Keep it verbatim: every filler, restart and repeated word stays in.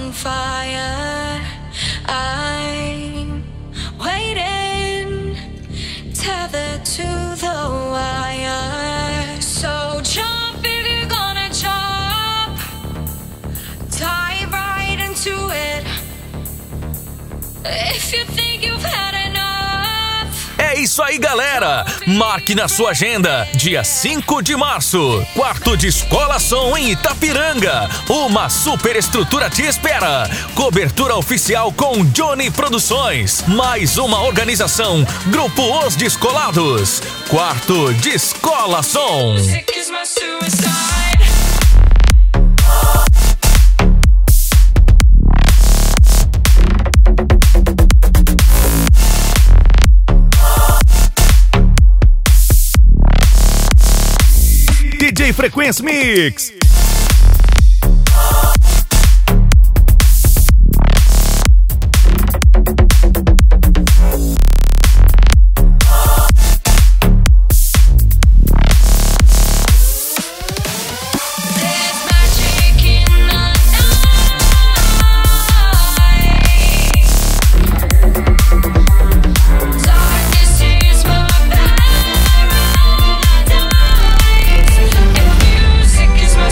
on fire. I'm waiting, tethered to the wire. So jump if you're gonna jump, dive right into it. If you think you've had enough. É isso aí, galera! Marque na sua agenda, dia cinco de março, quarto de Escola Som em Itapiranga. Uma super estrutura te espera. Cobertura oficial com Johnny Produções. Mais uma organização, Grupo Os Descolados. Quarto de Escola Som. D J Frequência Mix.